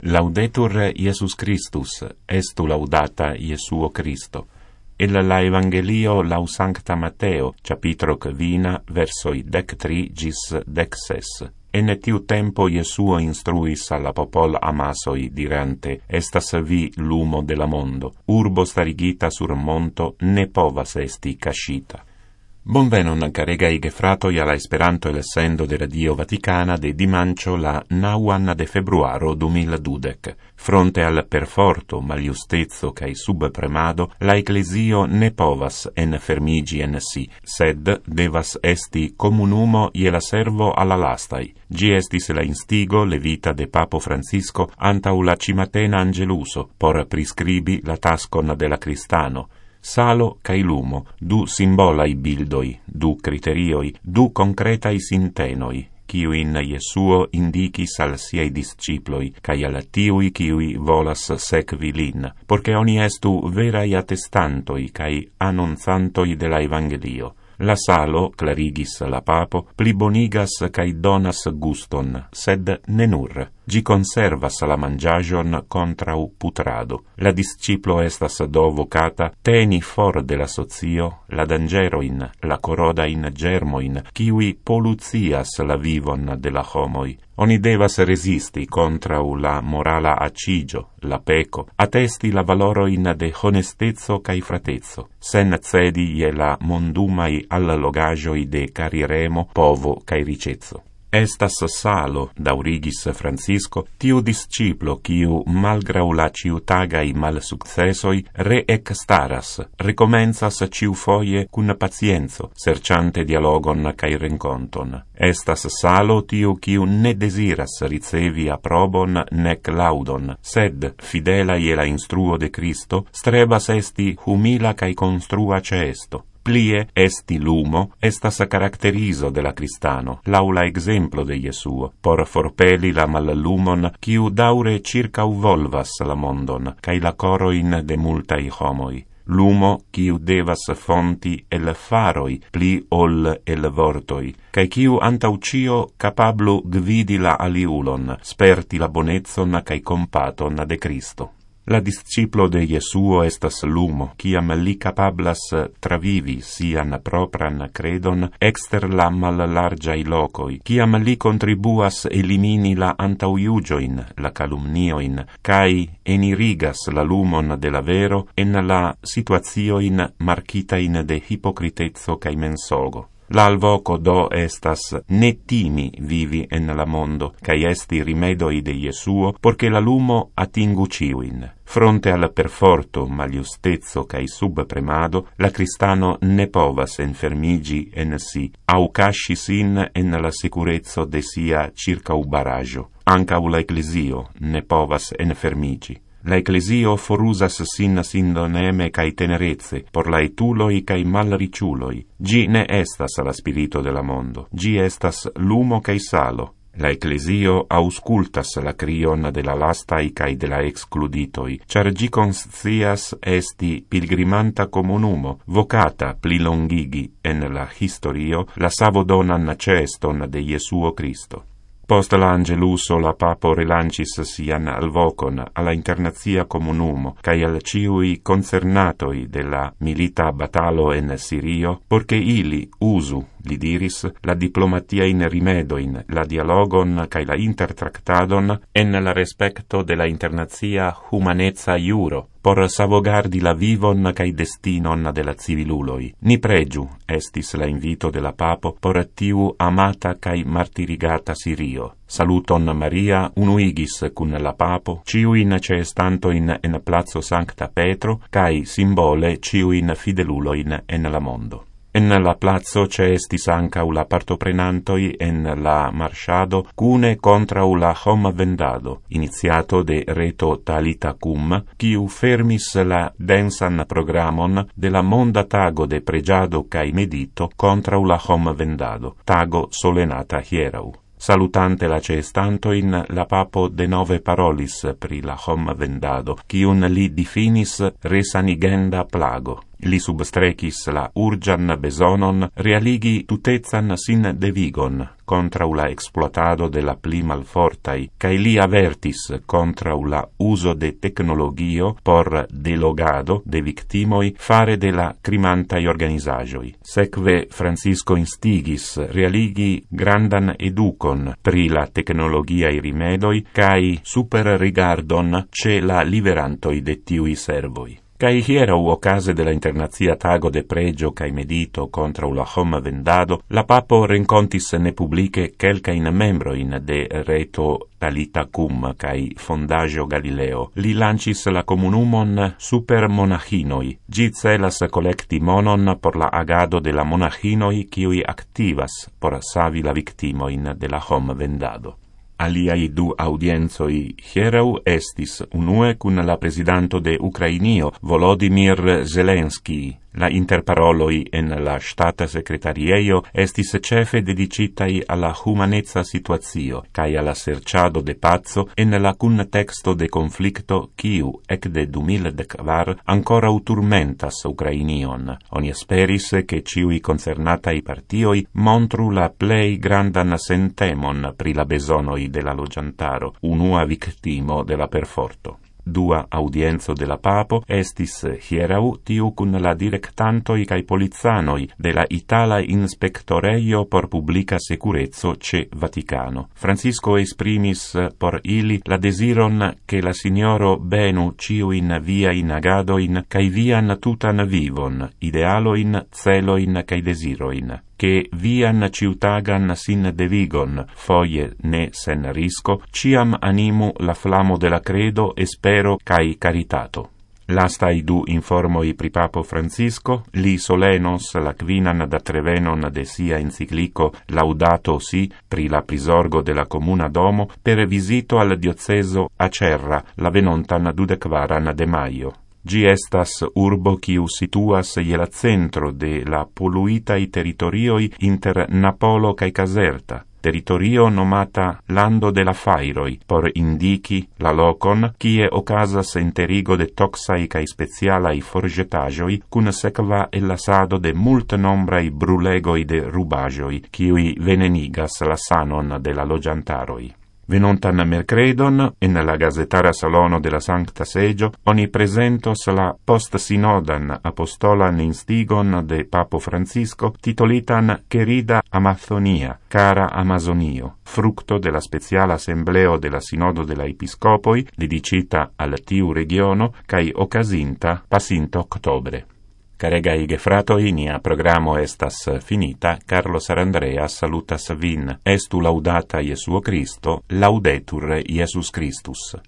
Laudetur Iesus Christus, estu laudata Iesuo Christo. El la Evangelio lau Sancta Matteo, capitro quina, versoi 13 gis 16. En tiu tempo Iesuo instruis alla popol amasoi, dirante, estas vi lumo de la mondo, urbo starigita sur monto ne povas esti cascita. Bonvenon, caregai gefratoi alla Esperanto elessendo de Radio Vaticana de dimancio la 9 de februaro 2012. Fronte al perforto, maliustezzo cae subpremado, la Ecclesio ne povas enfermigi en si, sed devas esti comunumo ie la servo alla lastai. Gi estis la instigo levita de Papo Francisco antau la cimatena Angeluso, por prescribi la taskon de la Cristano. Salo cae lumo, du simbolai bildoi, du criterioi, du concretai sintenoi, quiuin Iesuo indicis al siei disciploi, cae al tiui quiui volas sekvi lin, porce oni estu verai attestantoi cae annunzantoi de la Evangelio. La salo, clarigis la papo, plibonigas cae donas guston, sed ne nur. Gi conservas la mangiagion contrau putrado. La disciplo estas do vocata teni for de la socio la dangeroin, la corodain germoin, kiui polucias la vivon de la homoi. Oni devas resisti contrau la morala acigio, la peco, attesti la valoroin de honestezzo cae fratezzo, sen cedi ie la mondumai allogagioi de cariremo, povo cae ricezzo. Estas salo, daurigis Francisco, tiu disciplo quiu, malgrau la ciutagai malsuccessoi, re-extaras, recomenzas ciu foie cun pacienzo, serciante dialogon cae renconton. Estas salo tiu quiu ne desiras ricevi aprobon nec laudon, sed, fidela ie la instruo de Cristo, strebas esti humila cae construa ceesto. Plie esti lumo estas caracterizo de la Cristano, laula exemplo de Iesuo, por forpeli la mallumon quiu daure circauvolvas la mondon, cae la coroin de multai homoi. Lumo quiu devas fonti el faroi pli ol el vortoi, cae quiu antau cio capablu gvidi la aliulon, sperti la bonezzon cae compaton de Cristo. La disciplo de Iesuo estas lumo, ciam li capablas travivi sian propran credon exter la mallargiai locoi, ciam li contribuas elimini la antauiugioin, la calumnioin, cae enirigas la lumon de la vero en la situazioin marcitain de hipocritezzo cae mensogo. La alvoco do estas ne timi vivi en la mondo, cae esti rimedoi de Iesuo, porce la lumo atingu ciuin. Fronte al perforto, maliustezzo cae subpremado, la Cristano ne povas enfermigi en si, au casci sin en la sicurezzo de sia circaubaraggio. Ancau la Ecclesio ne povas enfermigi. La Ecclesio forusas sin sindoneme cae tenerezze, por la etuloi cae malriciuloi. Gi ne estas la spirito de la mondo, gi estas lumo cae salo. La Ecclesio auscultas la crion de la lastai cae de la excluditoi, char gi conscias esti pilgrimanta comunumo, vocata pli longigi en la historio la savodonan ceston de Iesuo Christo. Post l'Angeluso la papo relancis sian alvocon alla internazia comunumo, cae al ciui concernatoi de la milita batalo en Sirio, porce ili usu, li diris, la diplomatia in rimedoin, la dialogon cae la intertractadon en la respecto de la internazia humanezza iuro, por savogardi la vivon cae destinon de la civiluloi. Ni pregiu, estis la invito de la papo, por tiu amata cae martirigata Sirio. Saluton Maria unuigis cun la papo, ciuin ceestantoin en Plazo Sancta Petro, cae simbole ciuin fideluloin en la mondo. En la plazo ceestis ancau la partoprenantoi en la marchado cune contrau la hom vendado, iniziato de reto Talita Cum, quiu fermis la densan programon de la monda tago de pregiado cae medito contrau la hom vendado, tago solenata hierau. Salutante la ceestantoin, la papo de nove parolis pri la hom vendado, quiun li definis resanigenda plago. Li substrecis la urgian besonon realigi tutezan sin devigon contrau la exploatado de la pli malfortai, cae li avertis contrau la uso de tecnologio por delogado de victimoi fare de la crimantai organizagioi. Sekve Francisco instigis realigi grandan educon pri la tecnologiai rimedoi cae super rigardon ce la liverantoi de tiui servoi. Cai hierau ocase de la internazia tago de pregio cae medito contra la hom vendado, la papo rencontis ne publice quelcain membroin de reto Talita Cum cae Fondaggio Galileo. Li lancis la comunumon super monachinoi. Gi celas collecti monon por la agado de la monachinoi kiui activas por savi la victimoin de la hom vendado. Aliai du audienzoi hierau estis unue cun la presidanto de Ucrainio, Volodymyr Zelensky. La interparoloi en la stata secretarieio estis cefe dedicitai alla humanezza situatio, cae alla serciado de pazzo en la contexto de conflicto quiu, ec de 2014, ancora turmentas Ucrainion. Oni esperis che ciui concernatai partioi montru la plei grandan sentemon pri la besonoi de la logiantaro, unua victimo de la perforto. Dua audienzo de la papo estis hierau tiu cun la directantoi cae polizanoi de la Itala Inspectoreio por Publica Securezzo ce Vaticano. Francisco esprimis por ili la desiron che la signoro benu ciuin viain agadoin cae vian tutan vivon, idealoin, celoin cae desiroin. Che vian ciutagan sin devigon, foie ne sen risco, ciam animu la flamo de la credo, espero cae caritato. Lastai du informoi pri Papo Francisco, li solenos la quinan da trevenon de sia enciclico Laudato Si pri la prisorgo de la comuna domo per visito al dioceso Acerra la venontan 24 de maio. Gi estas urbo quiu situas je la centro de la poluitai territorioi inter Napolo cae Caserta, territorio nomata Lando de la Fairoi, por indici la locon kie ocasas enterigo de toxai cae specialai forgetagioi cun sekva ellasado de multe nombrai brulegoi de rubagioi, quiui venenigas la sanon de la logiantaroi. Venontan mercredon, en la gazetara salono de la Sancta Segio, oni presentos la post-sinodan apostolan instigon de Papo Francisco, titolitan Querida Amazonia, cara Amazonio, fructo de la speciala assembleo de la Sinodo de la Episcopoi, dedicita al tiu regiono, cae ocasinta passinto octobre. Caregai gefratoi, nia programo estas finita. Carlo Sarandrea salutas vin. Estu laudata Jesuo Cristo, laudetur Jesus Christus.